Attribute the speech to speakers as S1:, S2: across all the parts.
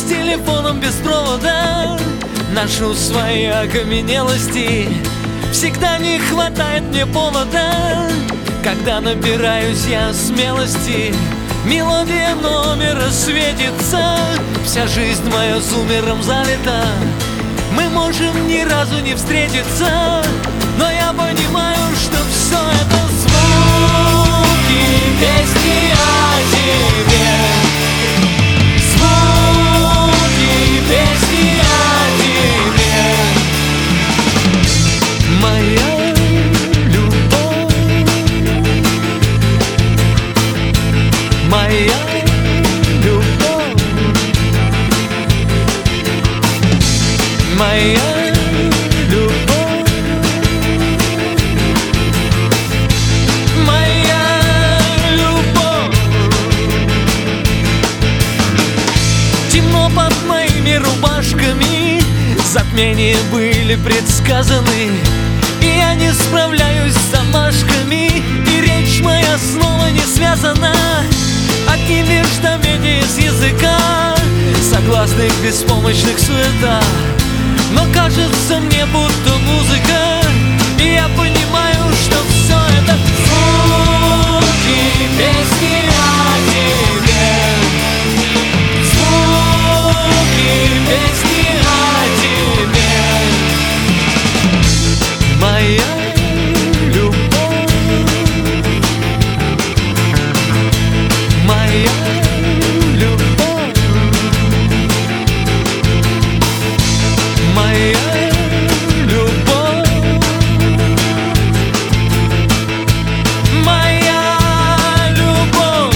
S1: с телефоном без провода ношу свои окаменелости. Всегда не хватает мне повода, когда набираюсь я смелости. Мелодия номера светится, вся жизнь моя сумером залита. Мы можем ни разу не встретиться, но я понимаю, что все это звуки песни о тебе. Звуки песни о тебе. Моя любовь, моя любовь, моя любовь, моя любовь. Темно под моими рубашками, затмения были предсказаны, и я не справляюсь с замашками, и речь моя снова не связана. Одни междометия с языка, согласных беспомощных суета. Но кажется мне, будто музыка, и я понимаю, что все это звуки песни о тебе. Звуки песни о тебе. Моя любовь, моя любовь, моя любовь, моя любовь.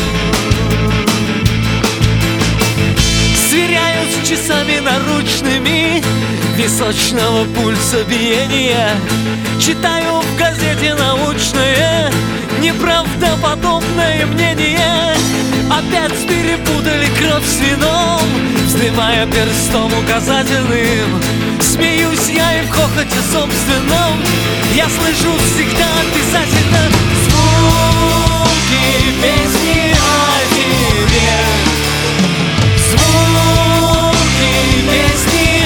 S1: Сверяюсь с часами наручными височного пульса биения. Читаю в газете научное неправдоподобное мнение. Опять перепутали кровь с вином, вздымая перстом указательным. Смеюсь я и в хохоте собственном я слышу всегда обязательно звуки песни о тебе. Звуки песни